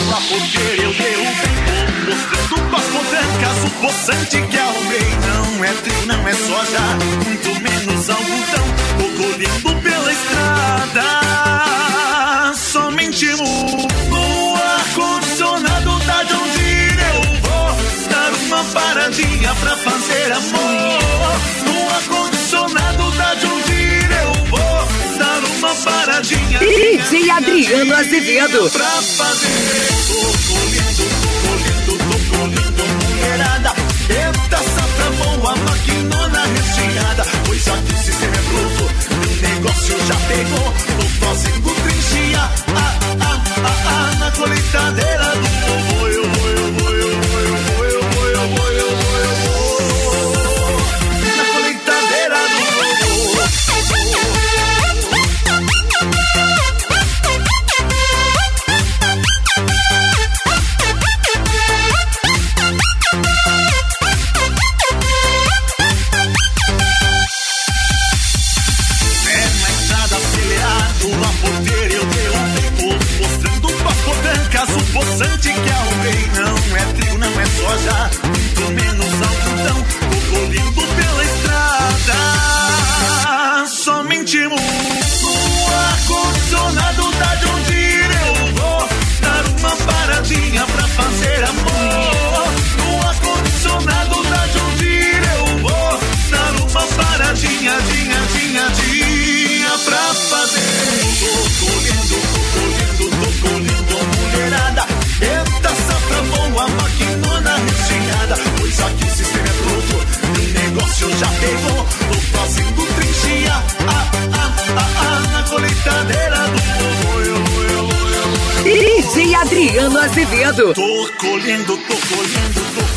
lá porque eu derrubei. Mostrando pra poder o poçante que arrumei. Não é trigo, não é soja, muito menos algodão. Tô colhendo pela estrada, somente no ar-condicionado da John Deere eu vou dar uma paradinha pra fazer amor. No ar-condicionado da John Deere eu vou dar uma paradinha. DJ Adriano Azevedo. Pra fazer, tô colhendo, mulherada. Eita, safra boa, maquinona recheada. Pois aqui o sistema é bruto, o negócio já pegou. Tô fazendo trinchia, na colheitadeira do povo. Eu vou. Na colheitadeira do povo. O poçante que arrumei. Não é trigo, não é soja, muito menos algodão. Tô colhendo pela estrada, somente no ar-condicionado da John Deere eu vou dar uma paradinha pra fazer amor. No ar-condicionado da John Deere eu vou dar uma paradinha, pra fazer. Tô colhendo, mulherada. Eita, safra boa, maquinona recheada. Pois aqui o sistema é bruto, o negócio já pegou. Tô fazendo trinchia, na colheitadeira do povo. Eu. DJ Adriano Azevedo. Tô colhendo,